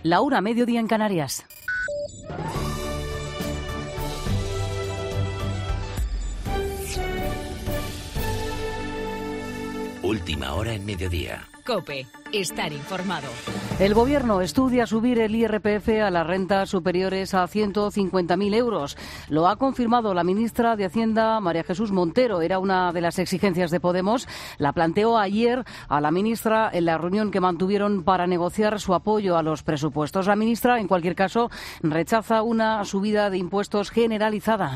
La 1, mediodía en Canarias. Última hora en mediodía. COPE. Estar informado. El Gobierno estudia subir el IRPF a las rentas superiores a 150.000 euros. Lo ha confirmado la ministra de Hacienda, María Jesús Montero. Era una de las exigencias de Podemos. La planteó ayer a la ministra en la reunión que mantuvieron para negociar su apoyo a los presupuestos. La ministra, en cualquier caso, rechaza una subida de impuestos generalizada.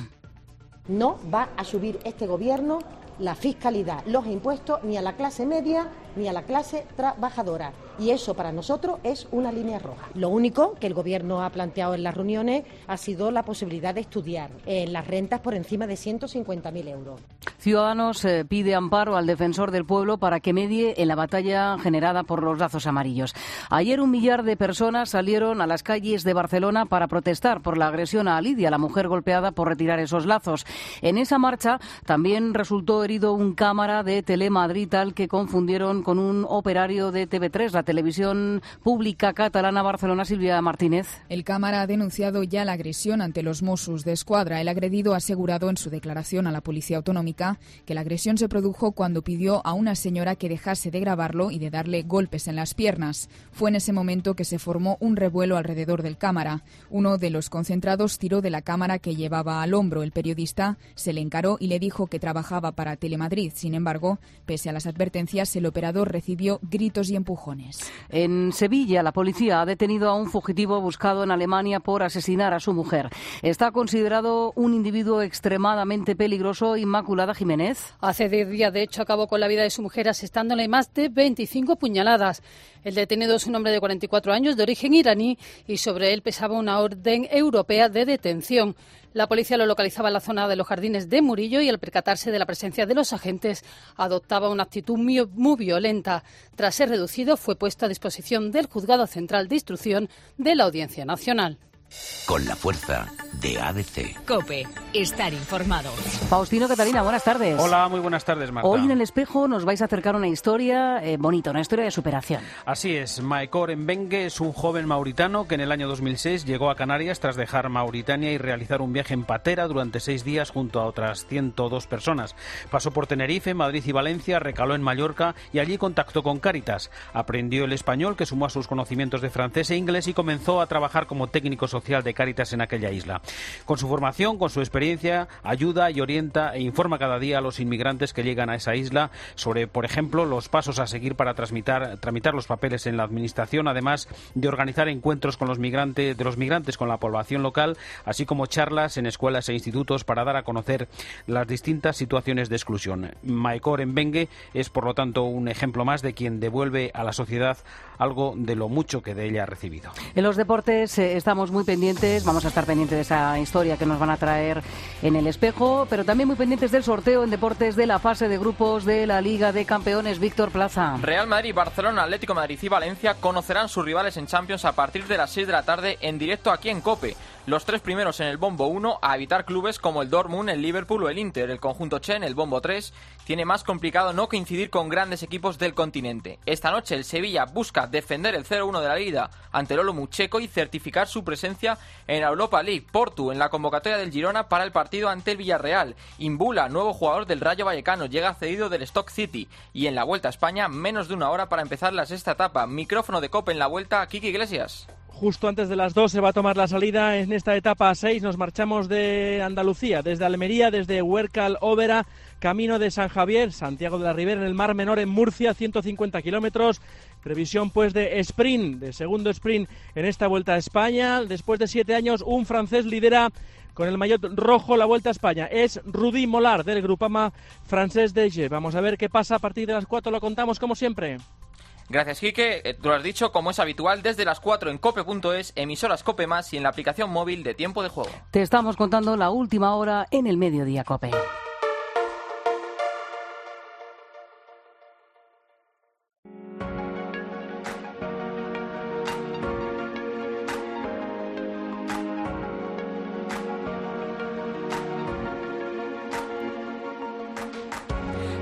No va a subir este Gobierno la fiscalidad, los impuestos, ni a la clase media ni a la clase trabajadora. Y eso para nosotros es una línea roja. Lo único que el Gobierno ha planteado en las reuniones ha sido la posibilidad de estudiar las rentas por encima de 150.000 euros. Ciudadanos pide amparo al defensor del pueblo para que medie en la batalla generada por los lazos amarillos. Ayer 1 millar de personas salieron a las calles de Barcelona para protestar por la agresión a Lidia, la mujer golpeada por retirar esos lazos. En esa marcha también resultó herido un cámara de Telemadrid al que confundieron con un operario de TV3, la televisión pública catalana. Barcelona, Silvia Martínez. El cámara ha denunciado ya la agresión ante los Mossos de Escuadra. El agredido ha asegurado en su declaración a la Policía Autonómica que la agresión se produjo cuando pidió a una señora que dejase de grabarlo y de darle golpes en las piernas. Fue en ese momento que se formó un revuelo alrededor del cámara. Uno de los concentrados tiró de la cámara que llevaba al hombro. El periodista se le encaró y le dijo que trabajaba para Telemadrid. Sin embargo, pese a las advertencias, el operador recibió gritos y empujones. En Sevilla, la policía ha detenido a un fugitivo buscado en Alemania por asesinar a su mujer. Está considerado un individuo extremadamente peligroso. Inmaculada Jiménez. Hace 10 días, de hecho, acabó con la vida de su mujer asestándole más de 25 puñaladas. El detenido es un hombre de 44 años, de origen iraní, y sobre él pesaba una orden europea de detención. La policía lo localizaba en la zona de los Jardines de Murillo y al percatarse de la presencia de los agentes adoptaba una actitud muy violenta. Tras ser reducido, fue puesto a disposición del Juzgado Central de Instrucción de la Audiencia Nacional. Con la fuerza de ABC. COPE. Estar informado. Faustino, Catalina, buenas tardes. Hola, muy buenas tardes, Marta. Hoy en El Espejo nos vais a acercar una historia bonita, una historia de superación. Así es, Maekor Mbengue es un joven mauritano que en el año 2006 llegó a Canarias tras dejar Mauritania y realizar un viaje en patera durante 6 días junto a otras 102 personas. Pasó por Tenerife, Madrid y Valencia, recaló en Mallorca y allí contactó con Cáritas. Aprendió el español, que sumó a sus conocimientos de francés e inglés, y comenzó a trabajar como técnico social de Cáritas en aquella isla. Con su formación, con su experiencia, ayuda y orienta e informa cada día a los inmigrantes que llegan a esa isla sobre, por ejemplo, los pasos a seguir para tramitar los papeles en la administración, además de organizar encuentros con los migrantes con la población local, así como charlas en escuelas e institutos para dar a conocer las distintas situaciones de exclusión. Maekor Mbengue es, por lo tanto, un ejemplo más de quien devuelve a la sociedad algo de lo mucho que de ella ha recibido. En los deportes estamos muy pendientes, vamos a estar pendientes de esa historia que nos van a traer en El Espejo, pero también muy pendientes del sorteo en deportes de la fase de grupos de la Liga de Campeones. Víctor Plaza. Real Madrid, Barcelona, Atlético de Madrid y Valencia conocerán sus rivales en Champions a partir de las 6 de la tarde en directo aquí en COPE. Los 3 primeros en el bombo 1 a evitar clubes como el Dortmund, el Liverpool o el Inter. El conjunto Che en el bombo 3 tiene más complicado no coincidir con grandes equipos del continente. Esta noche el Sevilla busca defender el 0-1 de la Liga ante el Olomouc checo y certificar su presencia en la Europa League. Portu en la convocatoria del Girona para el partido ante el Villarreal. Imbula, nuevo jugador del Rayo Vallecano, llega cedido del Stoke City. Y en la Vuelta a España, menos de una hora para empezar la sexta etapa. Micrófono de COPE en la Vuelta a Kiki Iglesias. Justo antes de las 2 se va a tomar la salida en esta etapa 6. Nos marchamos de Andalucía, desde Almería, desde Huércal, Óvera, camino de San Javier, Santiago de la Ribera, en el Mar Menor, en Murcia, 150 kilómetros. Previsión pues de sprint, de segundo sprint en esta Vuelta a España. Después de 7 años, un francés lidera con el maillot rojo la Vuelta a España. Es Rudy Mollard, del Groupama Francés DG. Vamos a ver qué pasa a partir de las 4, lo contamos como siempre. Gracias, Quique. Tú lo has dicho, como es habitual, desde las 4 en cope.es, emisoras Cope Más y en la aplicación móvil de Tiempo de Juego. Te estamos contando la última hora en el Mediodía Cope.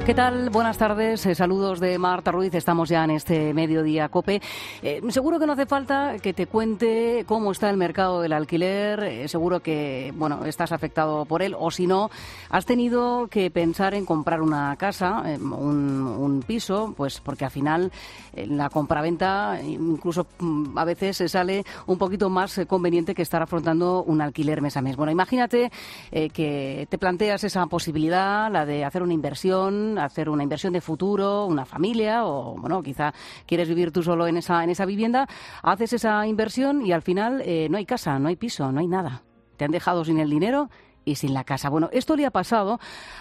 ¿Qué tal? Buenas tardes. Saludos de Marta Ruiz. Estamos ya en este Mediodía COPE. Seguro que no hace falta que te cuente cómo está el mercado del alquiler. Seguro que, estás afectado por él. O si no, has tenido que pensar en comprar una casa, un piso, pues porque al final la compraventa incluso a veces se sale un poquito más conveniente que estar afrontando un alquiler mes a mes. Bueno, imagínate que te planteas esa posibilidad, la de hacer una inversión de futuro, una familia, o quizá quieres vivir tú solo en esa vivienda, haces esa inversión y al final no hay casa, no hay piso, no hay nada. Te han dejado sin el dinero y sin la casa. Bueno, esto le ha pasado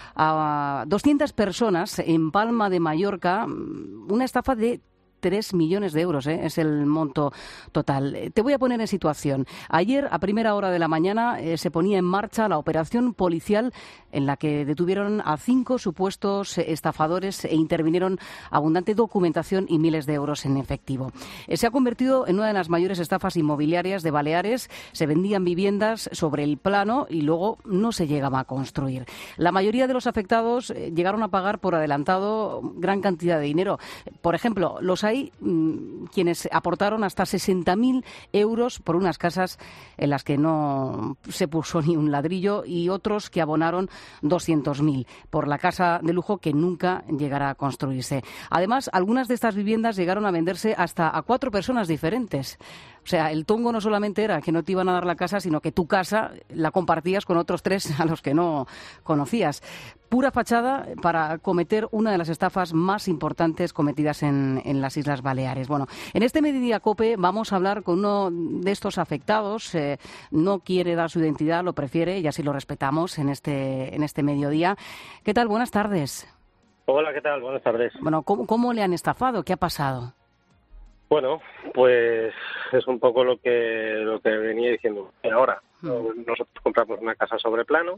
a 200 personas en Palma de Mallorca, una estafa de 3 millones de euros, es el monto total. Te voy a poner en situación. Ayer, a primera hora de la mañana, se ponía en marcha la operación policial en la que detuvieron a 5 supuestos estafadores e intervinieron abundante documentación y miles de euros en efectivo. Se ha convertido en una de las mayores estafas inmobiliarias de Baleares. Se vendían viviendas sobre el plano y luego no se llegaba a construir. La mayoría de los afectados llegaron a pagar por adelantado gran cantidad de dinero. Por ejemplo, los hay quienes aportaron hasta 60.000 euros por unas casas en las que no se puso ni un ladrillo y otros que abonaron 200.000 por la casa de lujo que nunca llegará a construirse. Además, algunas de estas viviendas llegaron a venderse hasta a 4 personas diferentes. O sea, el tongo no solamente era que no te iban a dar la casa, sino que tu casa la compartías con otros 3 a los que no conocías. Pura fachada para cometer una de las estafas más importantes cometidas en las Islas Baleares. Bueno, en este Mediodía COPE vamos a hablar con uno de estos afectados. No quiere dar su identidad, lo prefiere y así lo respetamos en este mediodía. ¿Qué tal? Buenas tardes. Hola, ¿qué tal? Buenas tardes. Bueno, ¿cómo le han estafado? ¿Qué ha pasado? Bueno, pues es un poco lo que venía diciendo ahora. Nosotros compramos una casa sobre plano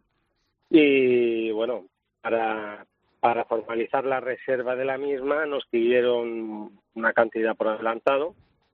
y, bueno, para formalizar la reserva de la misma nos pidieron una cantidad por adelantado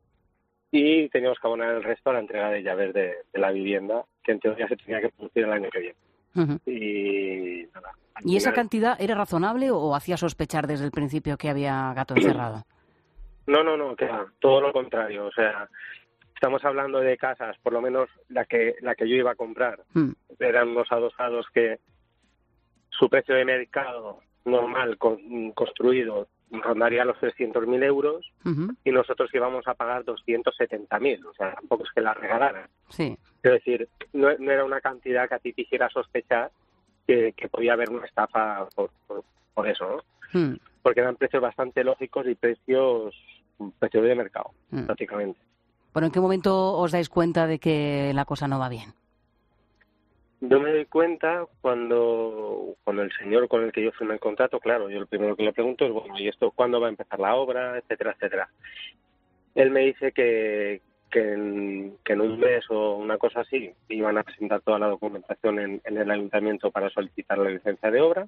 y teníamos que abonar el resto a la entrega de llaves de la vivienda, que en teoría se tenía que producir el año que viene. Y nada. ¿Y esa cantidad era razonable o hacía sospechar desde el principio que había gato encerrado? No, claro, todo lo contrario. O sea, estamos hablando de casas, por lo menos la que yo iba a comprar, eran unos adosados que su precio de mercado normal construido rondaría los 300.000 euros y nosotros íbamos a pagar 270.000. O sea, tampoco es que la regalaran. Sí. Es decir, no era una cantidad que a ti te hiciera sospechar que podía haber una estafa por eso, ¿no? Porque eran precios bastante lógicos y precios de mercado, prácticamente. Bueno, ¿en qué momento os dais cuenta de que la cosa no va bien? Yo me doy cuenta cuando el señor con el que yo firmé el contrato, claro, yo lo primero que le pregunto es, bueno, ¿y esto cuándo va a empezar la obra? Etcétera, etcétera. Él me dice que en un mes o una cosa así iban a presentar toda la documentación en el ayuntamiento para solicitar la licencia de obra.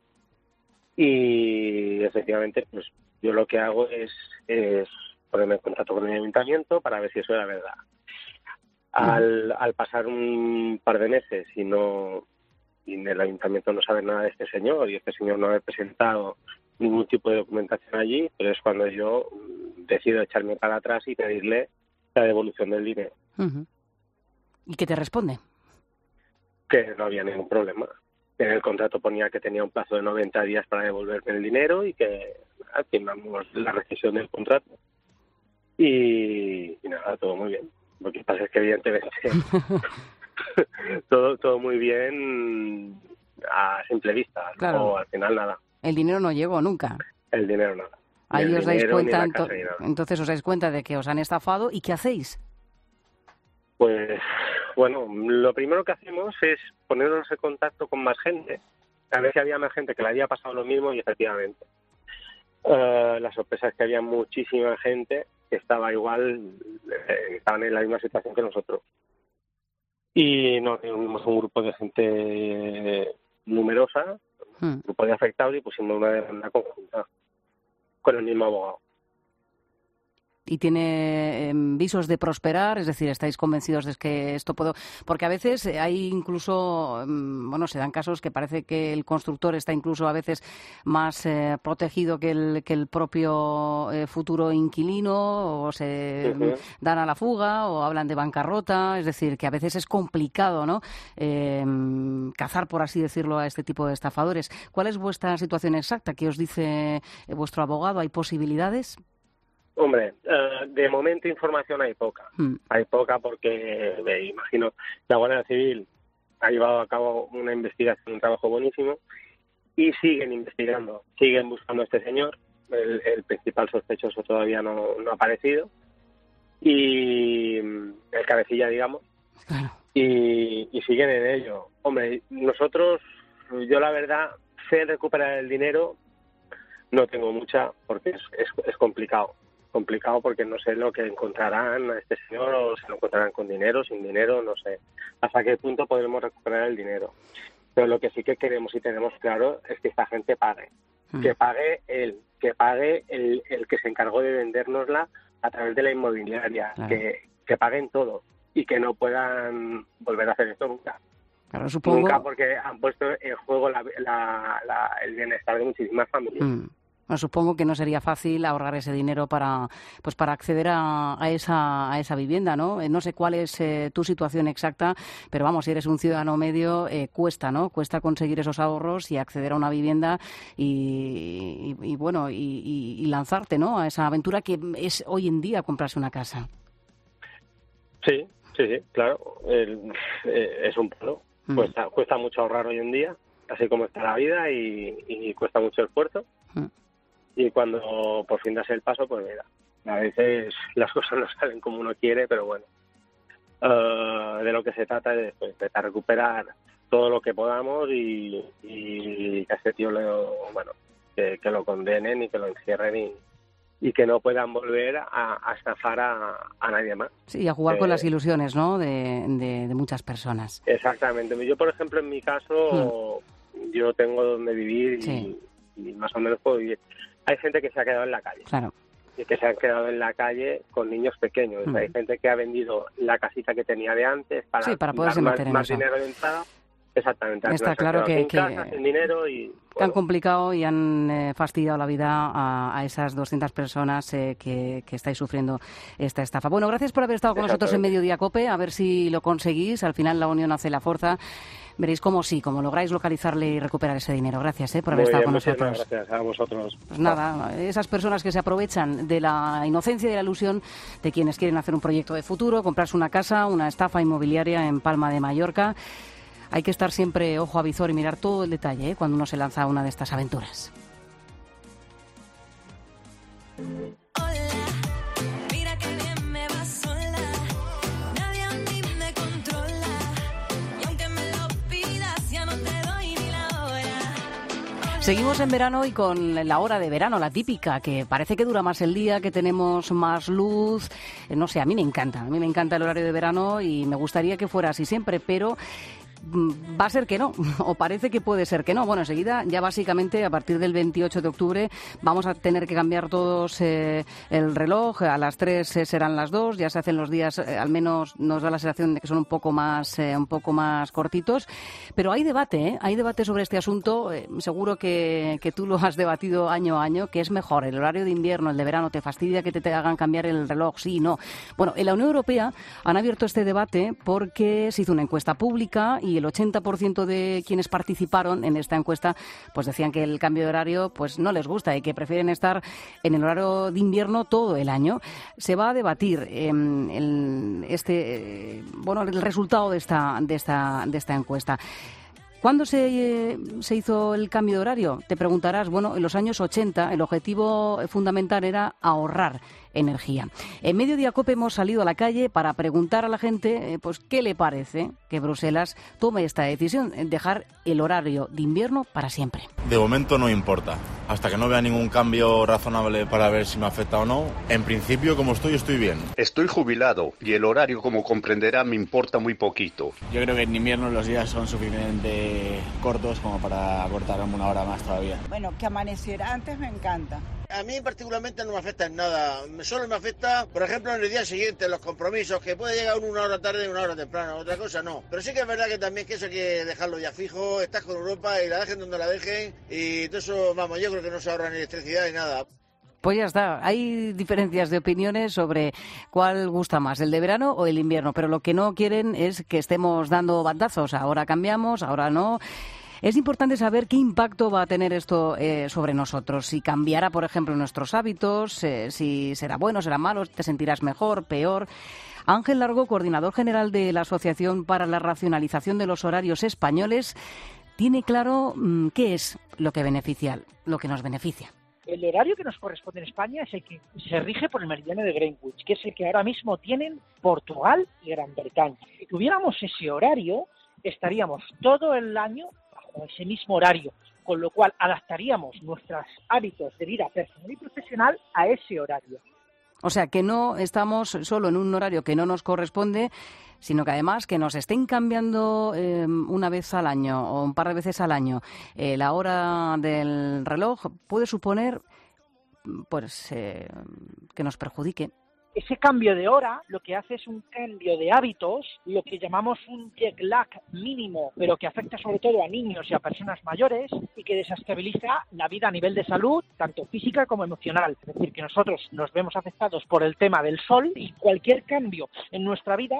Y efectivamente, pues yo lo que hago es ponerme en contacto con el ayuntamiento para ver si eso era verdad. Al pasar un par de meses y en el ayuntamiento no sabe nada de este señor y este señor no ha presentado ningún tipo de documentación allí, pero es cuando yo decido echarme para atrás y pedirle la devolución del dinero. ¿Y qué te responde? Que no había ningún problema. En el contrato ponía que tenía un plazo de 90 días para devolverme el dinero y que firmamos la rescisión del contrato. Y nada, todo muy bien. Lo que pasa es que evidentemente todo muy bien a simple vista. Claro. O al final nada. El dinero no llegó nunca. El dinero nada. Ahí os dais cuenta, entonces os dais cuenta de que os han estafado. ¿Y qué hacéis? Pues bueno, lo primero que hacemos es ponernos en contacto con más gente, a ver si había más gente que le había pasado lo mismo y efectivamente. La sorpresa es que había muchísima gente que estaba igual, estaban en la misma situación que nosotros. Y nos reunimos un grupo de gente numerosa, un grupo de afectados y pusimos una demanda conjunta con el mismo abogado. y tiene visos de prosperar, es decir, estáis convencidos de que esto puede... Porque a veces hay incluso, se dan casos que parece que el constructor está incluso a veces más protegido que el propio futuro inquilino, o se dan a la fuga o hablan de bancarrota, es decir, que a veces es complicado, ¿no?, cazar, por así decirlo, a este tipo de estafadores. ¿Cuál es vuestra situación exacta? ¿Qué os dice vuestro abogado? ¿Hay posibilidades? Hombre, de momento información hay poca. Hay poca porque me imagino que la Guardia Civil ha llevado a cabo una investigación, un trabajo buenísimo, y siguen investigando, siguen buscando a este señor. El principal sospechoso todavía no ha aparecido, y el cabecilla, digamos, claro. y siguen en ello. Hombre, yo la verdad, sé recuperar el dinero, no tengo mucha, porque es complicado porque no sé lo que encontrarán a este señor, o se lo encontrarán con dinero, sin dinero, no sé hasta qué punto podremos recuperar el dinero. Pero lo que sí que queremos y tenemos claro es que esta gente pague, que pague el que se encargó de vendérnosla a través de la inmobiliaria, claro. que paguen todo y que no puedan volver a hacer esto nunca. Claro, supongo... Nunca, porque han puesto en juego el bienestar de muchísimas familias. Bueno, supongo que no sería fácil ahorrar ese dinero para acceder a esa vivienda, ¿no? No sé cuál es tu situación exacta, pero vamos, si eres un ciudadano medio, cuesta, ¿no? Cuesta conseguir esos ahorros y acceder a una vivienda y lanzarte, ¿no?, a esa aventura que es hoy en día comprarse una casa. Sí, claro. Es un palo. Cuesta mucho ahorrar hoy en día, así como está la vida, y cuesta mucho esfuerzo. Y cuando por fin das el paso, pues mira, a veces las cosas no salen como uno quiere, pero bueno, de lo que se trata es de intentar recuperar todo lo que podamos y que a este tío que lo condenen y que lo encierren y que no puedan volver a estafar a nadie más. Sí, a jugar con las ilusiones, ¿no?, de muchas personas. Exactamente. Yo, por ejemplo, en mi caso, yo tengo donde vivir y más o menos puedo vivir. Hay gente que se ha quedado en la calle. Claro. Y que se han quedado en la calle con niños pequeños. Hay gente que ha vendido la casita que tenía de antes para poderse meter en más eso. Dinero de entrada. Exactamente. Está claro que sin dinero y... que han complicado y han fastidiado la vida a esas 200 personas que estáis sufriendo esta estafa. Bueno, gracias por haber estado con nosotros en Mediodía COPE. A ver si lo conseguís. Al final la unión hace la fuerza. Veréis cómo lográis localizarle y recuperar ese dinero. Gracias por haber estado con nosotros. Gracias a vosotros. Pues nada, esas personas que se aprovechan de la inocencia y de la ilusión de quienes quieren hacer un proyecto de futuro, comprarse una casa, una estafa inmobiliaria en Palma de Mallorca. Hay que estar siempre ojo a visor y mirar todo el detalle cuando uno se lanza a una de estas aventuras. Seguimos en verano y con la hora de verano, la típica, que parece que dura más el día, que tenemos más luz. No sé, a mí me encanta el horario de verano y me gustaría que fuera así siempre, pero va a ser que no, o parece que puede ser que no. Bueno, enseguida, ya básicamente a partir del 28 de octubre vamos a tener que cambiar todos el reloj. A las 3 serán las 2, ya se hacen los días, al menos nos da la sensación de que son un poco más cortitos. Pero hay debate sobre este asunto. Seguro que tú lo has debatido año a año, que es mejor el horario de invierno, el de verano. ¿Te fastidia que te hagan cambiar el reloj? Sí, no. Bueno, en la Unión Europea han abierto este debate porque se hizo una encuesta pública y el 80% de quienes participaron en esta encuesta pues decían que el cambio de horario pues no les gusta y que prefieren estar en el horario de invierno todo el año. Se va a debatir el resultado de esta encuesta. ¿Cuándo se hizo el cambio de horario? Te preguntarás. Bueno, en los años 80 el objetivo fundamental era ahorrar energía. En Mediodía COPE hemos salido a la calle para preguntar a la gente pues qué le parece que Bruselas tome esta decisión, dejar el horario de invierno para siempre. De momento no importa. Hasta que no vea ningún cambio razonable para ver si me afecta o no, en principio como estoy bien. Estoy jubilado y el horario, como comprenderá, me importa muy poquito. Yo creo que en invierno los días son suficientemente cortos como para acortarme una hora más todavía. Bueno, que amaneciera antes me encanta, A mí particularmente no me afecta en nada. Solo me afecta, por ejemplo, en el día siguiente, los compromisos, que puede llegar una hora tarde y una hora temprano. Otra cosa no. Pero sí que es verdad que también que eso hay que dejarlo ya fijo. Estás con Europa y la dejen donde la dejen. Y todo eso, vamos, yo creo que no se ahorra ni electricidad ni nada. Pues ya está, hay diferencias de opiniones sobre cuál gusta más, el de verano o el invierno, pero lo que no quieren es que estemos dando bandazos, ahora cambiamos, ahora no. Es importante saber qué impacto va a tener esto sobre nosotros, si cambiará, por ejemplo, nuestros hábitos, si será bueno, será malo, te sentirás mejor, peor. Ángel Largo, coordinador general de la Asociación para la Racionalización de los Horarios Españoles, tiene claro qué es lo que nos beneficia. El horario que nos corresponde en España es el que se rige por el meridiano de Greenwich, que es el que ahora mismo tienen Portugal y Gran Bretaña. Si tuviéramos ese horario, estaríamos todo el año bajo ese mismo horario, con lo cual adaptaríamos nuestros hábitos de vida personal y profesional a ese horario. O sea, que no estamos solo en un horario que no nos corresponde, sino que además que nos estén cambiando una vez al año o un par de veces al año la hora del reloj puede suponer pues que nos perjudique. Ese cambio de hora lo que hace es un cambio de hábitos, lo que llamamos un jet lag mínimo, pero que afecta sobre todo a niños y a personas mayores y que desestabiliza la vida a nivel de salud, tanto física como emocional. Es decir, que nosotros nos vemos afectados por el tema del sol y cualquier cambio en nuestra vida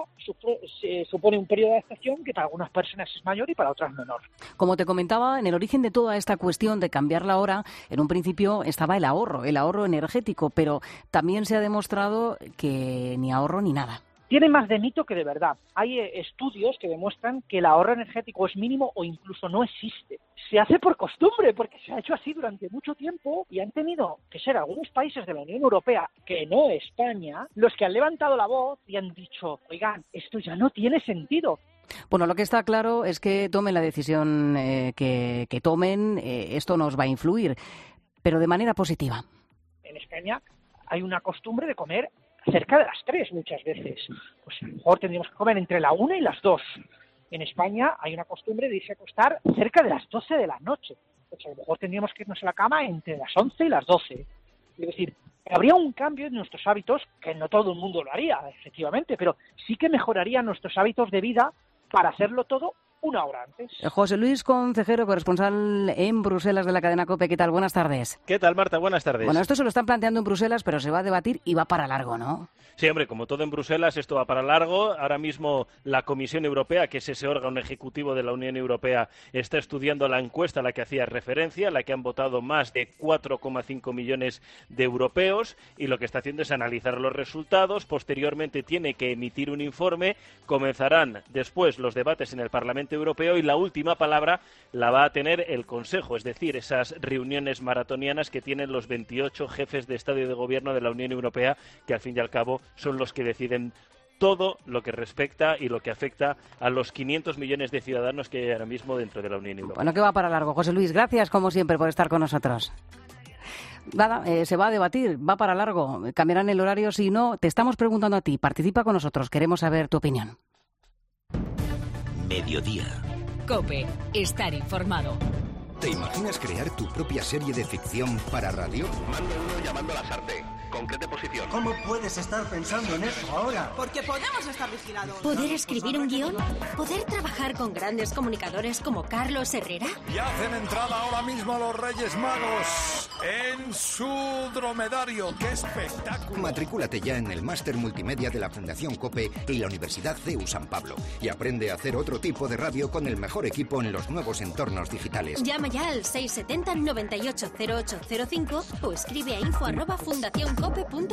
supone un periodo de adaptación que para algunas personas es mayor y para otras menor. Como te comentaba, en el origen de toda esta cuestión de cambiar la hora, en un principio estaba el ahorro energético, pero también se ha demostrado que ni ahorro ni nada. Tiene más de mito que de verdad. Hay estudios que demuestran que el ahorro energético es mínimo o incluso no existe. Se hace por costumbre, porque se ha hecho así durante mucho tiempo y han tenido que ser algunos países de la Unión Europea, que no España, los que han levantado la voz y han dicho, oigan, esto ya no tiene sentido. Bueno, lo que está claro es que tomen la decisión que tomen, esto nos va a influir, pero de manera positiva. En España hay una costumbre de comer cerca de las 3 muchas veces. Pues a lo mejor tendríamos que comer entre la 1 y las 2. En España hay una costumbre de irse a acostar cerca de las 12 de la noche. Pues a lo mejor tendríamos que irnos a la cama entre las 11 y las 12. Es decir, habría un cambio en nuestros hábitos, que no todo el mundo lo haría, efectivamente, pero sí que mejoraría nuestros hábitos de vida para hacerlo todo una hora antes. José Luis Concejero, corresponsal en Bruselas de la cadena COPE. ¿Qué tal? Buenas tardes. ¿Qué tal, Marta? Buenas tardes. Bueno, esto se lo están planteando en Bruselas, pero se va a debatir y va para largo, ¿no? Sí, hombre, como todo en Bruselas, esto va para largo. Ahora mismo la Comisión Europea, que es ese órgano ejecutivo de la Unión Europea, está estudiando la encuesta a la que hacía referencia, la que han votado más de 4,5 millones de europeos, y lo que está haciendo es analizar los resultados. Posteriormente tiene que emitir un informe. Comenzarán después los debates en el Parlamento Europeo y la última palabra la va a tener el Consejo, es decir, esas reuniones maratonianas que tienen los 28 jefes de Estado y de Gobierno de la Unión Europea, que al fin y al cabo son los que deciden todo lo que respecta y lo que afecta a los 500 millones de ciudadanos que hay ahora mismo dentro de la Unión Europea. Bueno, que va para largo. José Luis, gracias como siempre por estar con nosotros. Nada, se va a debatir, va para largo. Cambiarán el horario, si no, te estamos preguntando a ti. Participa con nosotros, queremos saber tu opinión. Mediodía. COPE. Estar informado. ¿Te imaginas crear tu propia serie de ficción para radio? Mando uno llamando a Lasarte. Concrete posición. ¿Cómo puedes estar pensando en eso ahora? Porque podemos estar vigilados. ¿Poder escribir un guión? ¿Poder trabajar con grandes comunicadores como Carlos Herrera? Y hacen entrada ahora mismo los Reyes Magos en su dromedario. ¡Qué espectáculo! Matricúlate ya en el Máster Multimedia de la Fundación COPE y la Universidad CEU San Pablo. Y aprende a hacer otro tipo de radio con el mejor equipo en los nuevos entornos digitales. Llama ya al 670 98 0805 o escribe a info@fundacioncope.com.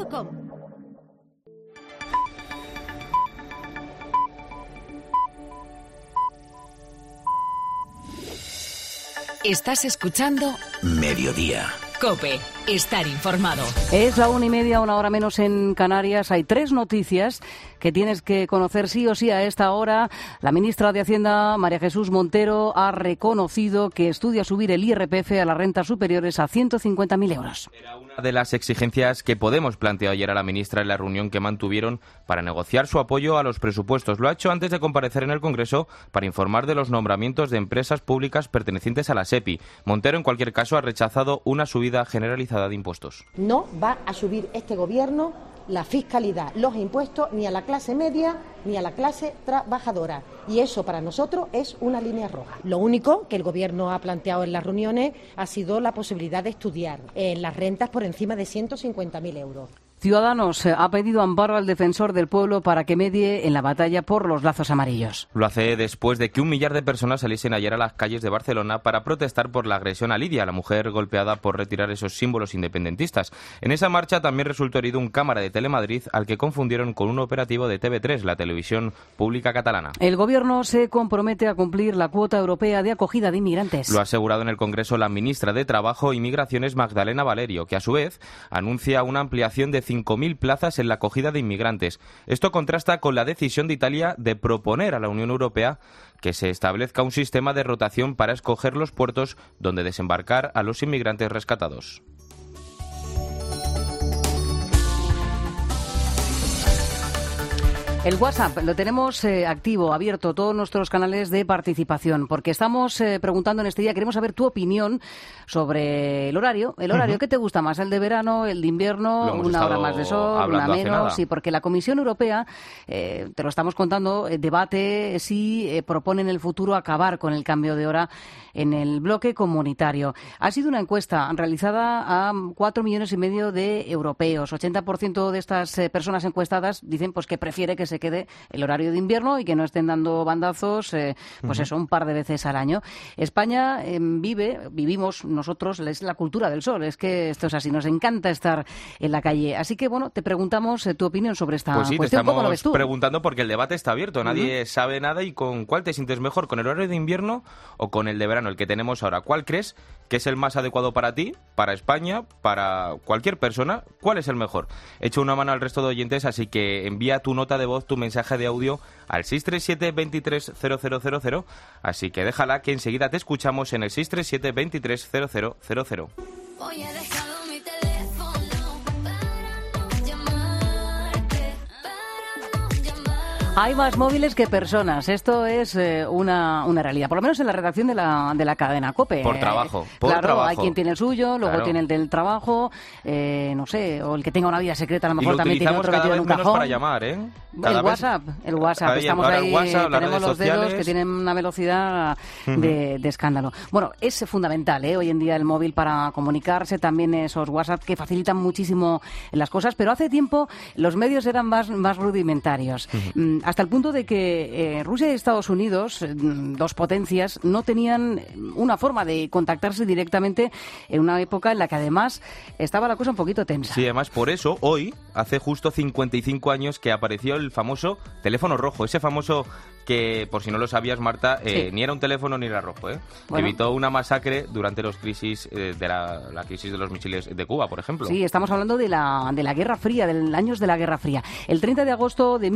Estás escuchando Mediodía. COPE. Estar informado. Es la 1:30, una hora menos en Canarias. Hay 3 noticias que tienes que conocer sí o sí a esta hora. La ministra de Hacienda, María Jesús Montero, ha reconocido que estudia subir el IRPF a las rentas superiores a 150.000 euros. Era una de las exigencias que Podemos planteó ayer a la ministra en la reunión que mantuvieron para negociar su apoyo a los presupuestos. Lo ha hecho antes de comparecer en el Congreso para informar de los nombramientos de empresas públicas pertenecientes a la SEPI. Montero, en cualquier caso, ha rechazado una subida generalizada de impuestos. No va a subir este Gobierno la fiscalidad, los impuestos, ni a la clase media ni a la clase trabajadora. Y eso para nosotros es una línea roja. Lo único que el Gobierno ha planteado en las reuniones ha sido la posibilidad de estudiar las rentas por encima de 150.000 euros. Ciudadanos ha pedido amparo al defensor del pueblo para que medie en la batalla por los lazos amarillos. Lo hace después de que 1 millar de personas saliesen ayer a las calles de Barcelona para protestar por la agresión a Lidia, la mujer golpeada por retirar esos símbolos independentistas. En esa marcha también resultó herido un cámara de Telemadrid al que confundieron con un operativo de TV3, la televisión pública catalana. El Gobierno se compromete a cumplir la cuota europea de acogida de inmigrantes. Lo ha asegurado en el Congreso la ministra de Trabajo y Migraciones, Magdalena Valerio, que a su vez anuncia una ampliación de 5.000 plazas en la acogida de inmigrantes. Esto contrasta con la decisión de Italia de proponer a la Unión Europea que se establezca un sistema de rotación para escoger los puertos donde desembarcar a los inmigrantes rescatados. El WhatsApp lo tenemos activo, abierto, todos nuestros canales de participación, porque estamos preguntando en este día, queremos saber tu opinión sobre el horario. ¿Qué te gusta más? ¿El de verano, el de invierno, una hora más de sol, una menos? Sí, porque la Comisión Europea, te lo estamos contando, debate si propone en el futuro acabar con el cambio de hora en el bloque comunitario. Ha sido una encuesta realizada a 4,5 millones de europeos. 80% de estas personas encuestadas dicen pues que prefiere que se quede el horario de invierno y que no estén dando bandazos, un par de veces al año. España vivimos nosotros, es la cultura del sol, es que esto es así, nos encanta estar en la calle. Así que, bueno, te preguntamos tu opinión sobre esta cuestión. Te estamos ¿Cómo lo ves tú? Preguntando porque el debate está abierto, nadie sabe nada. ¿Y con cuál te sientes mejor? ¿Con el horario de invierno o con el de verano, el que tenemos ahora? ¿Cuál crees que es el más adecuado para ti, para España, para cualquier persona? ¿Cuál es el mejor? Echo una mano al resto de oyentes, así que envía tu nota de voz, tu mensaje de audio al 637 23 0000. Así que déjala que enseguida te escuchamos en el 637 23 0000. Oye, déjalo mi teléfono para no llamarte, para no llamarte. Hay más móviles que personas. Esto es una realidad. Por lo menos en la redacción de la cadena COPE. Por trabajo. Hay quien tiene el suyo, luego tiene el del trabajo, no sé, o el que tenga una vida secreta a lo mejor también tiene otro metido en un cajón. Para llamar, ¿eh? El WhatsApp. Estamos ahí, tenemos los dedos que tienen una velocidad de escándalo. Bueno, es fundamental, hoy en día el móvil para comunicarse, también esos WhatsApp que facilitan muchísimo las cosas, pero hace tiempo los medios eran más rudimentarios. Hasta el punto de que Rusia y Estados Unidos, dos potencias, no tenían una forma de contactarse directamente en una época en la que además estaba la cosa un poquito tensa. Sí, además por eso hoy, hace justo 55 años que apareció el famoso teléfono rojo, ese famoso que, por si no lo sabías, Marta, ni era un teléfono ni era rojo, Bueno. Evitó una masacre durante los crisis de la crisis de los misiles de Cuba, por ejemplo. Sí, estamos hablando de la Guerra Fría, de los años de la Guerra Fría. El 30 de agosto de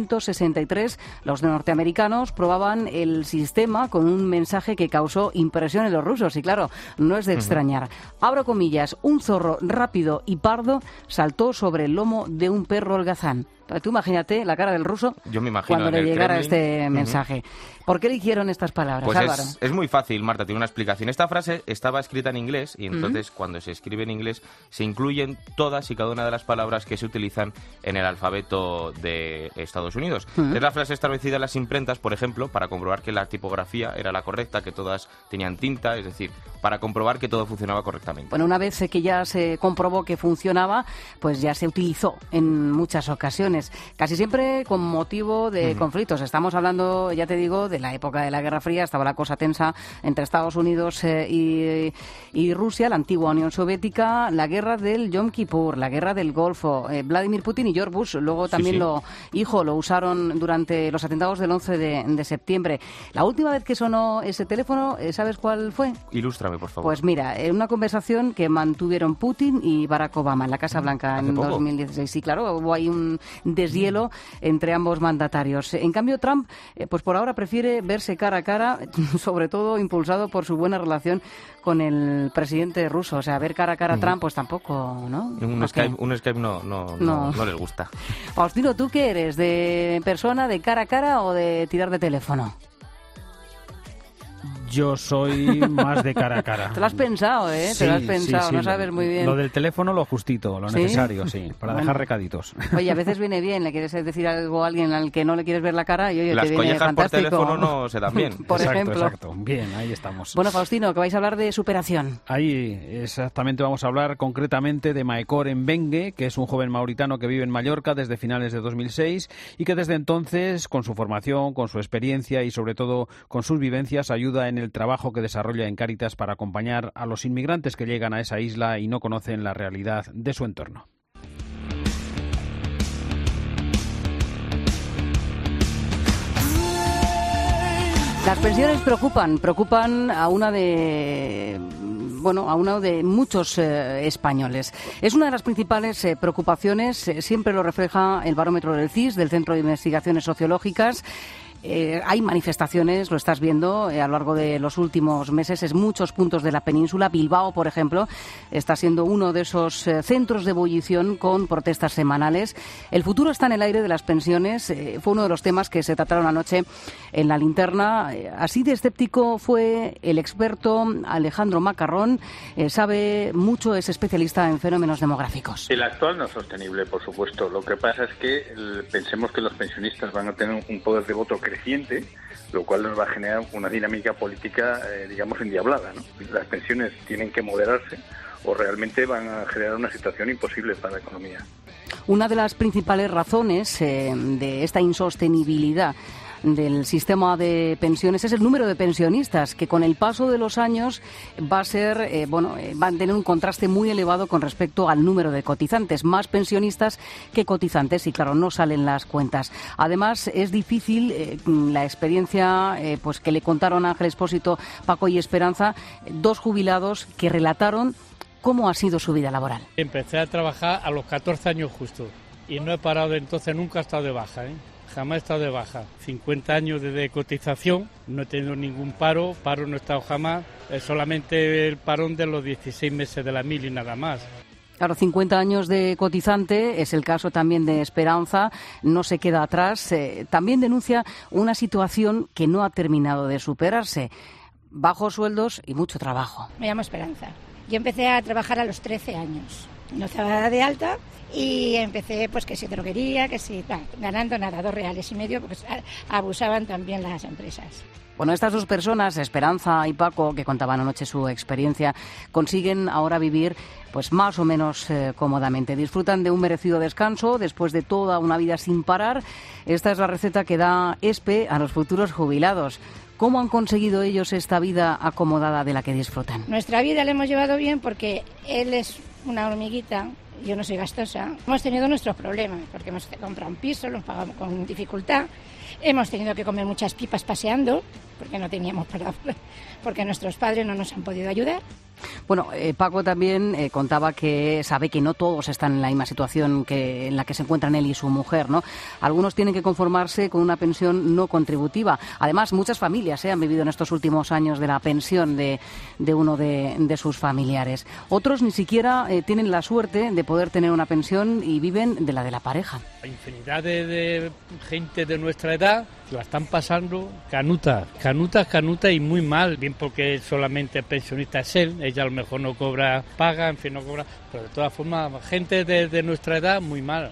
1963, los norteamericanos probaban el sistema con un mensaje que causó impresión en los rusos, y claro, no es de extrañar. Abro comillas, un zorro rápido y pardo saltó sobre el lomo de un perro holgazán. Tú imagínate la cara del ruso cuando le llegara este mensaje. ¿Por qué eligieron estas palabras, pues Álvaro? Es muy fácil, Marta, tiene una explicación. Esta frase estaba escrita en inglés y entonces cuando se escribe en inglés se incluyen todas y cada una de las palabras que se utilizan en el alfabeto de Estados Unidos. Es la frase establecida en las imprentas, por ejemplo, para comprobar que la tipografía era la correcta, que todas tenían tinta, es decir, para comprobar que todo funcionaba correctamente. Bueno, una vez que ya se comprobó que funcionaba, pues ya se utilizó en muchas ocasiones, casi siempre con motivo de conflictos. Estamos hablando, ya te digo, de la época de la Guerra Fría, estaba la cosa tensa entre Estados Unidos y Rusia, la antigua Unión Soviética, la guerra del Yom Kippur, la guerra del Golfo. Vladimir Putin y George Bush luego también lo usaron durante los atentados del 11 de septiembre. La última vez que sonó ese teléfono, ¿sabes cuál fue? Ilústrame, por favor. Pues mira, en una conversación que mantuvieron Putin y Barack Obama en la Casa Blanca en 2016. Sí, claro, hubo ahí un deshielo entre ambos mandatarios. En cambio, Trump, pues por ahora prefiere verse cara a cara, sobre todo impulsado por su buena relación con el presidente ruso. O sea, ver cara a cara a Trump, pues tampoco, ¿no? Un Skype no les gusta. Faustino, ¿tú qué eres? ¿De persona, de cara a cara o de tirar de teléfono? Yo soy más de cara a cara. Te lo has pensado, ¿eh? Sí, te lo has pensado, sí, no sabes muy bien. Lo del teléfono, lo justito, lo necesario, sí, para dejar recaditos. Oye, a veces viene bien, le quieres decir algo a alguien al que no le quieres ver la cara y oye, las te viene collejas fantástico. por teléfono no se dan bien. Por ejemplo. Exacto. Bien, ahí estamos. Bueno, Faustino, que vais a hablar de superación. Ahí exactamente vamos a hablar concretamente de Maekor Mbengue, que es un joven mauritano que vive en Mallorca desde finales de 2006 y que desde entonces, con su formación, con su experiencia y sobre todo con sus vivencias, ayuda en el trabajo que desarrolla en Cáritas para acompañar a los inmigrantes que llegan a esa isla y no conocen la realidad de su entorno. Las pensiones preocupan a uno de muchos españoles. Es una de las principales preocupaciones, siempre lo refleja el barómetro del CIS, del Centro de Investigaciones Sociológicas. Hay manifestaciones, lo estás viendo a lo largo de los últimos meses en muchos puntos de la península. Bilbao, por ejemplo, está siendo uno de esos centros de ebullición con protestas semanales. El futuro está en el aire de las pensiones. Fue uno de los temas que se trataron anoche en La Linterna. Así de escéptico fue el experto Alejandro Macarrón. Sabe mucho, es especialista en fenómenos demográficos. El actual no es sostenible, por supuesto. Lo que pasa es que pensemos que los pensionistas van a tener un poder de voto creciente, lo cual nos va a generar una dinámica política, digamos, endiablada, ¿no? Las pensiones tienen que moderarse o realmente van a generar una situación imposible para la economía. Una de las principales razones de esta insostenibilidad del sistema de pensiones es el número de pensionistas, que con el paso de los años va a ser, van a tener un contraste muy elevado con respecto al número de cotizantes. Más pensionistas que cotizantes y, claro, no salen las cuentas. Además, es difícil la experiencia pues que le contaron a Ángel Expósito, Paco y Esperanza, dos jubilados que relataron cómo ha sido su vida laboral. Empecé a trabajar a los 14 años justo y no he parado entonces, nunca he estado de baja, Jamás he estado de baja. 50 años de cotización, no he tenido ningún paro no he estado jamás, es solamente el parón de los 16 meses de la mili nada más. Claro, 50 años de cotizante, es el caso también de Esperanza, no se queda atrás. También denuncia una situación que no ha terminado de superarse. Bajos sueldos y mucho trabajo. Me llamo Esperanza. Yo empecé a trabajar a los 13 años. No estaba de alta y empecé, pues, que si droguería, que si... ganando nada, 2,5 reales, pues abusaban también las empresas. Bueno, estas dos personas, Esperanza y Paco, que contaban anoche su experiencia, consiguen ahora vivir pues más o menos cómodamente. Disfrutan de un merecido descanso después de toda una vida sin parar. Esta es la receta que da ESPE a los futuros jubilados. ¿Cómo han conseguido ellos esta vida acomodada de la que disfrutan? Nuestra vida la hemos llevado bien porque él es una hormiguita, yo no soy gastosa. Hemos tenido nuestros problemas porque hemos comprado un piso, lo pagamos con dificultad. Hemos tenido que comer muchas pipas paseando porque no teníamos para, porque nuestros padres no nos han podido ayudar. Bueno, Paco también contaba que sabe que no todos están en la misma situación en la que se encuentran él y su mujer, ¿no? Algunos tienen que conformarse con una pensión no contributiva. Además, muchas familias han vivido en estos últimos años de la pensión de uno de sus familiares. Otros ni siquiera tienen la suerte de poder tener una pensión y viven de la pareja. Infinidad de gente de nuestra edad la están pasando canuta y muy mal, bien porque solamente pensionista es él, ella a lo mejor no cobra paga, en fin, no cobra, pero de todas formas, gente de nuestra edad muy mal.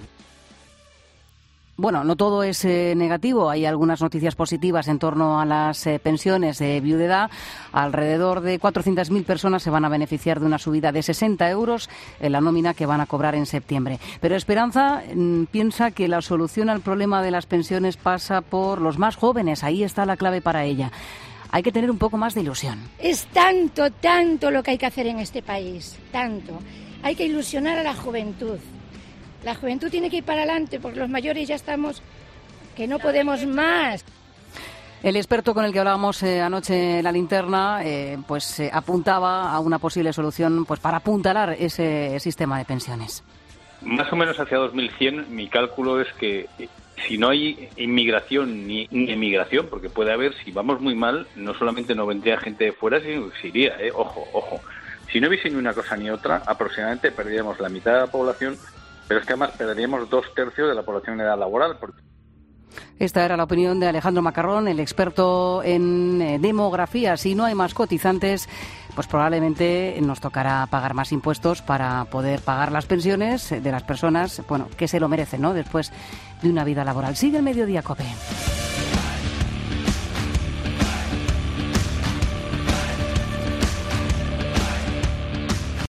Bueno, no todo es negativo. Hay algunas noticias positivas en torno a las pensiones de viudedad. Alrededor de 400.000 personas se van a beneficiar de una subida de 60 euros en la nómina que van a cobrar en septiembre. Pero Esperanza piensa que la solución al problema de las pensiones pasa por los más jóvenes. Ahí está la clave para ella. Hay que tener un poco más de ilusión. Es tanto lo que hay que hacer en este país, tanto. Hay que ilusionar a la juventud. La juventud tiene que ir para adelante porque los mayores ya estamos que no podemos más. El experto con el que hablábamos anoche en La Linterna apuntaba a una posible solución pues para apuntalar ese sistema de pensiones. Más o menos hacia 2100, mi cálculo es que si no hay inmigración ni emigración, porque puede haber, si vamos muy mal, no solamente no vendría gente de fuera, sino que se iría, ojo. Si no hubiese ni una cosa ni otra, aproximadamente perderíamos la mitad de la población, pero es que además perderíamos 2/3 de la población en edad laboral. Esta era la opinión de Alejandro Macarrón, el experto en demografía. Si no hay más cotizantes, pues probablemente nos tocará pagar más impuestos para poder pagar las pensiones de las personas, bueno, que se lo merecen, ¿no?, después de una vida laboral. Sigue el Mediodía COPE.